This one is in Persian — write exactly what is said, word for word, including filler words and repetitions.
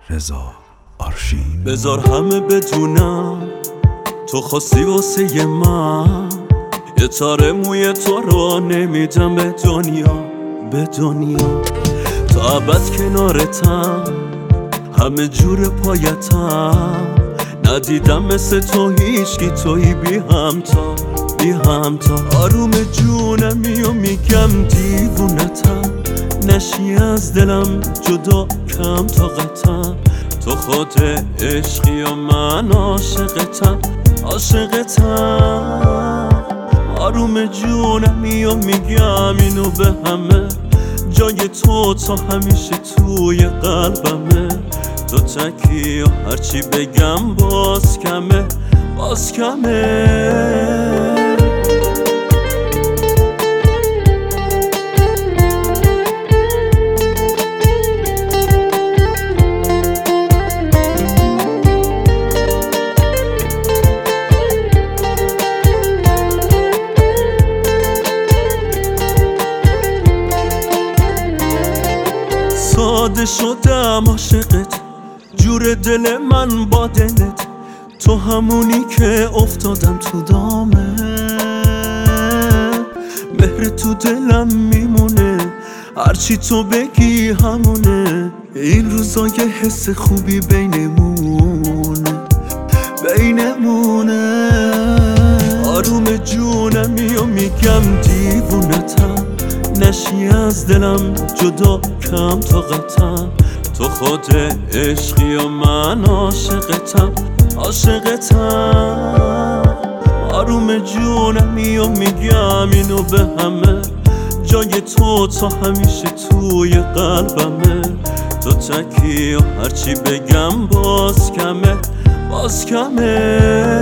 رضا آرشین. بذار همه بدونم تو خواستی واسه من، یه تاره موی تو رو نمیدم به دنیا به دنیا. تا ابد کنارتم، همه جور پایتم، ندیدم مثل تو هیچکی، تویی بی همتا بی همتا. آروم جونمی و میگم دیوونتم، نشی از دلم جدا کم طاقتم. تو خود عشقی و من عاشقتم عاشقتم. آروم جونمی و میگم اینو به همه، جای تو تا همیشه توی قلبمه. تو تکی و هرچی بگم باز کمه باز کمه. ساده شدم عاشقت، جور دل من با دلت، تو همونی که افتادم تو دامه. مهر تو دلم میمونه، هرچی تو بگی همونه. این روزا یه حس خوبی بینمونه بینمونه. آروم جونمی و میگم دیوونتم، نشی از دلم جدا کم طاقتم. تو خود عشقی و من عاشقتم عاشقتم. آروم جونمی و میگم اینو به همه، جای تو تا همیشه توی قلبمه. تو تکی و هرچی بگم باز کمه باز کمه.